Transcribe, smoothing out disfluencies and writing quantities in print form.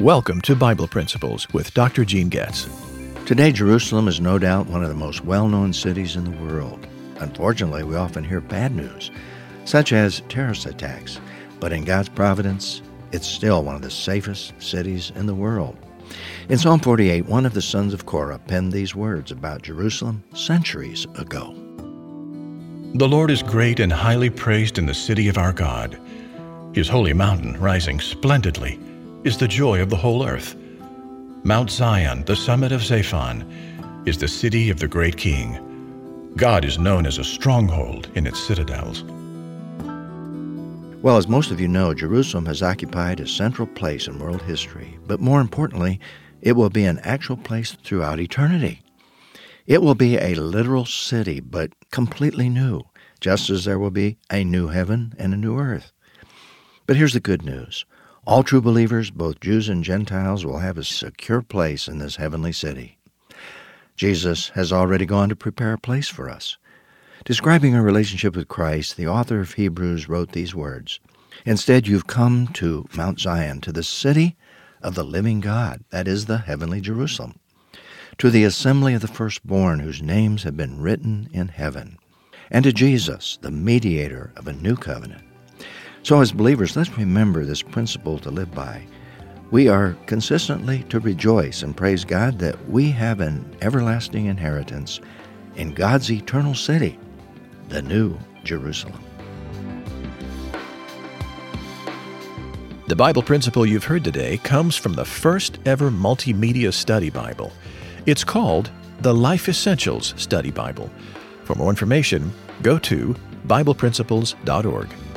Welcome to Bible Principles with Dr. Gene Getz. Today, Jerusalem is no doubt one of the most well-known cities in the world. Unfortunately, we often hear bad news, such as terrorist attacks. But in God's providence, it's still one of the safest cities in the world. In Psalm 48, one of the sons of Korah penned these words about Jerusalem centuries ago. The Lord is great and highly praised in the city of our God. His holy mountain, rising splendidly, is the joy of the whole earth. Mount Zion, the summit of Zaphon, is the city of the great King. God is known as a stronghold in its citadels. Well, as most of you know, Jerusalem has occupied a central place in world history, but more importantly, it will be an actual place throughout eternity. It will be a literal city, but completely new, just as there will be a new heaven and a new earth. But here's the good news. All true believers, both Jews and Gentiles, will have a secure place in this heavenly city. Jesus has already gone to prepare a place for us. Describing our relationship with Christ, the author of Hebrews wrote these words, "Instead, you've come to Mount Zion, to the city of the living God, that is the heavenly Jerusalem, to the assembly of the firstborn whose names have been written in heaven, and to Jesus, the mediator of a new covenant." So as believers, let's remember this principle to live by. We are consistently to rejoice and praise God that we have an everlasting inheritance in God's eternal city, the New Jerusalem. The Bible principle you've heard today comes from the first ever multimedia study Bible. It's called the Life Essentials Study Bible. For more information, go to BiblePrinciples.org.